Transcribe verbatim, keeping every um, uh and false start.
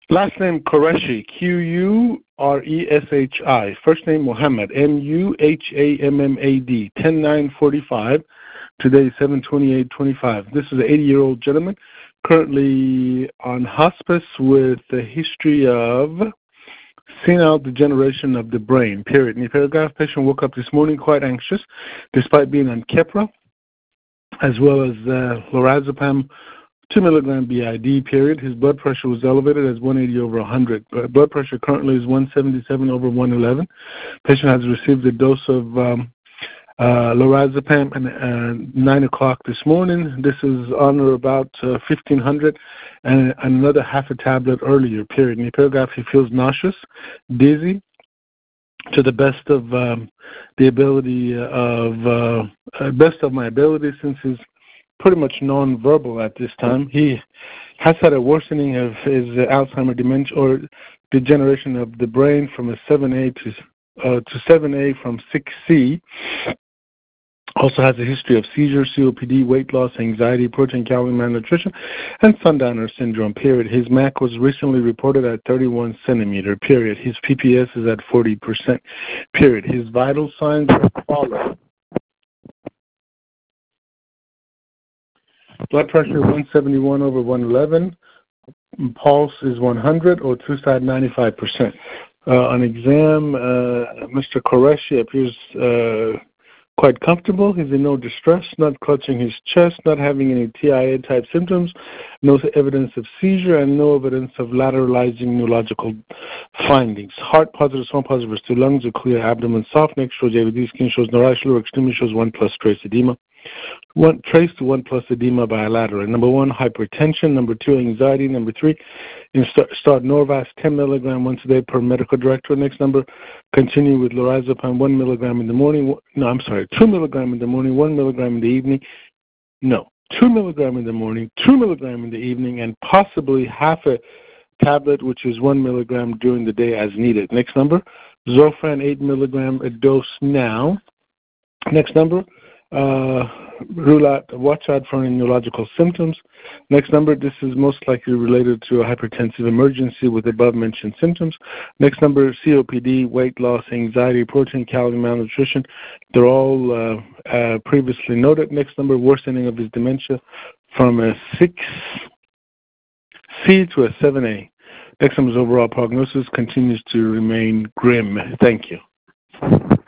Last name Qureshi, Q U R E S H I. First name Muhammad, M U H A M M A D, ten nine forty-five. Today, seven twenty-eight twenty-five. This is an eighty-year-old gentleman currently on hospice with a history of senile degeneration of the brain, period. In the paragraph, patient woke up this morning quite anxious despite being on Keppra, as well as uh, lorazepam, two milligram B I D, period. His blood pressure was elevated as one eighty over one hundred. Blood pressure currently is one seventy-seven over one eleven. Patient has received a dose of um, uh, lorazepam at uh, nine o'clock this morning. This is on or about uh, fifteen hundred, and another half a tablet earlier, period. In the paragraph, he feels nauseous, dizzy, to the best of um, the ability of, uh, uh, best of my ability, since he's pretty much non-verbal at this time. He has had a worsening of his uh, Alzheimer dementia or degeneration of the brain from a seven A to uh, to seven A from six C. Also has a history of seizures, C O P D, weight loss, anxiety, protein, calorie malnutrition, and sundowner syndrome, period. His M A C was recently reported at thirty-one centimeter, period. His P P S is at forty percent, period. His vital signs are as follows. Blood pressure one seventy-one over one eleven. Pulse is one hundred, or true side ninety-five percent. Uh, on exam, uh, Mister Qureshi appears uh, quite comfortable. He's in no distress, not clutching his chest, not having any T I A-type symptoms, no evidence of seizure, and no evidence of lateralizing neurological findings. Heart positive, small positive, two lungs are clear, abdomen soft, neck shows J V D, skin shows no rash, lower extremity shows one plus trace edema. One trace to one plus edema bilateral. Number one, hypertension. Number two, anxiety. Number three, start, start Norvasc ten milligram once a day per medical director. Next number, continue with lorazepam one milligram in the morning. No, I'm sorry, two milligram in the morning, one milligram in the evening. No, two milligram in the morning, two milligram in the evening, and possibly half a tablet, which is one milligram during the day as needed. Next number, Zofran eight milligram a dose now. Next number, uh, rule out, watch out for any neurological symptoms. Next number, this is most likely related to a hypertensive emergency with above-mentioned symptoms. Next number, C O P D, weight loss, anxiety, protein, calorie malnutrition. They're all uh, uh, previously noted. Next number, worsening of his dementia from a six C to a seven A. Next number's overall prognosis continues to remain grim. Thank you.